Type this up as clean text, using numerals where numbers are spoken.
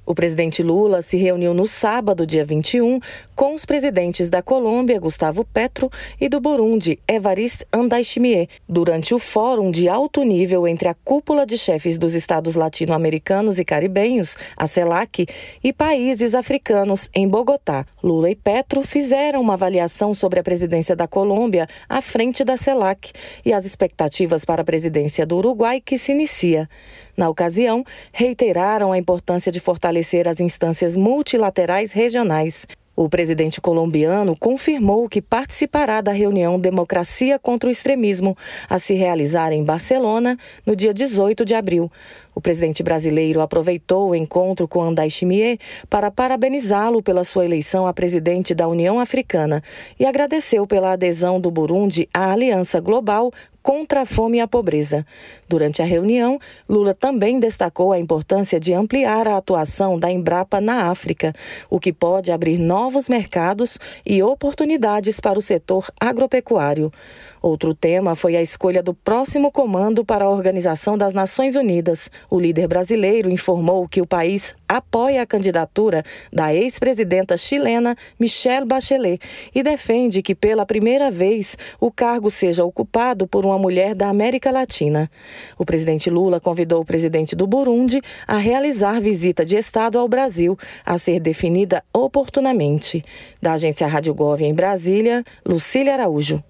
O presidente Lula se reuniu no sábado, dia 21, com os presidentes da Colômbia, Gustavo Petro, e do Burundi, Evariste Ndayishimiye, durante o fórum de alto nível entre a cúpula de chefes dos estados latino-americanos e caribenhos, a CELAC, e países africanos, em Bogotá. Lula e Petro fizeram uma avaliação sobre a presidência da Colômbia à frente da CELAC e as expectativas para a presidência do Uruguai, que se inicia. Na ocasião, reiteraram a importância de fortalecer as instâncias multilaterais regionais. O presidente colombiano confirmou que participará da reunião Democracia contra o Extremismo, a se realizar em Barcelona no dia 18 de abril. O presidente brasileiro aproveitou o encontro com Ndayishimiye para parabenizá-lo pela sua eleição a presidente da União Africana e agradeceu pela adesão do Burundi à Aliança Global contra a Fome e a Pobreza. Durante a reunião, Lula também destacou a importância de ampliar a atuação da Embrapa na África, o que pode abrir novos mercados e oportunidades para o setor agropecuário. Outro tema foi a escolha do próximo comando para a Organização das Nações Unidas. O líder brasileiro informou que o país apoia a candidatura da ex-presidenta chilena Michelle Bachelet e defende que, pela primeira vez, o cargo seja ocupado por uma mulher da América Latina. O presidente Lula convidou o presidente do Burundi a realizar visita de Estado ao Brasil, a ser definida oportunamente. Da agência Rádio Gov em Brasília, Lucília Araújo.